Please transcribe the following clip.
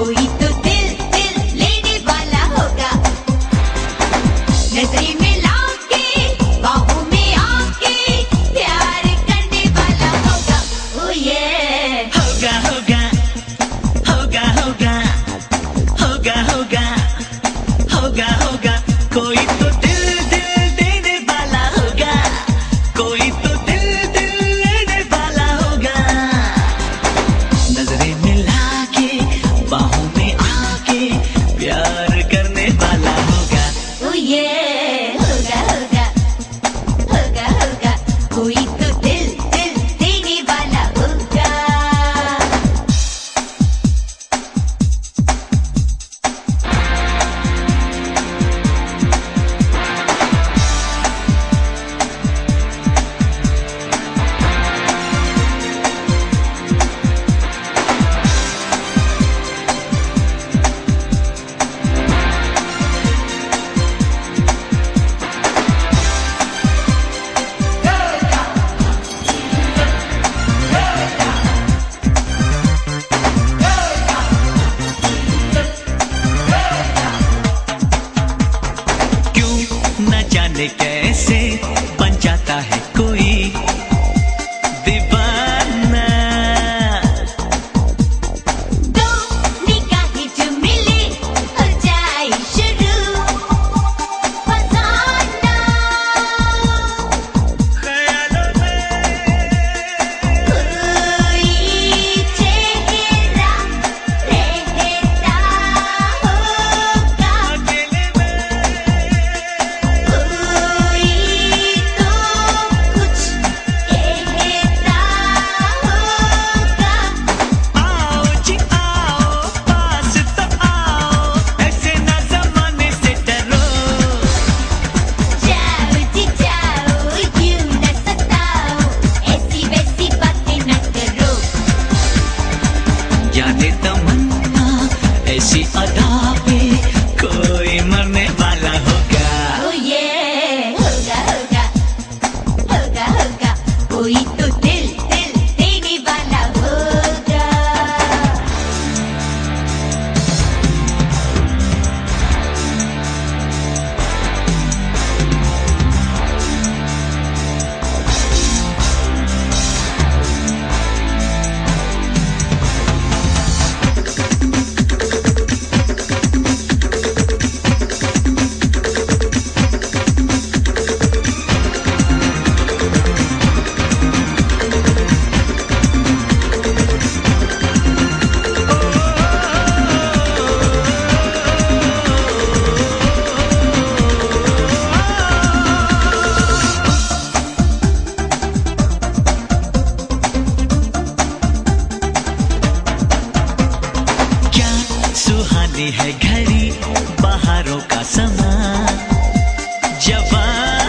कोई तो दिल दिल लेने वाला होगा, नजरें मिला के बाहों में आके प्यार करने वाला होगा। ओ ये होगा होगा होगा होगा होगा होगा होगा होगा कोई तो दिल दिल देने वाला होगा, कोई तो दिल दिल लेने वाला होगा, नजरें मिला के बाहों में आके प्यार करने वाला होगा। ओ ये होगा होगा होगा होगा कोई तो दिल दिल देने वाला होगा। न जाने कैसे बन जाता है कोई दीवाना, दो निगाहें जो मिले हो जाए शुरू फसाना, ख्यालों में कोई चेहरा रहता होगा, अकेले में कोई तो कुछ कहता होगा। आओ जी आओ पास तो आओ, ऐसे ना जमाने से डरो, जाओ जी जाओ यूं न सताओ, ऐसी वैसी बातें न करो। जाने तमन्ना ऐसी अदा पे कोई मरने वाला होगा। ओ ये होगा होगा होगा होगा कोई तो दिल दिल देने वाला होगा। क्या सुहानी है घड़ी बहारों का समा, जवान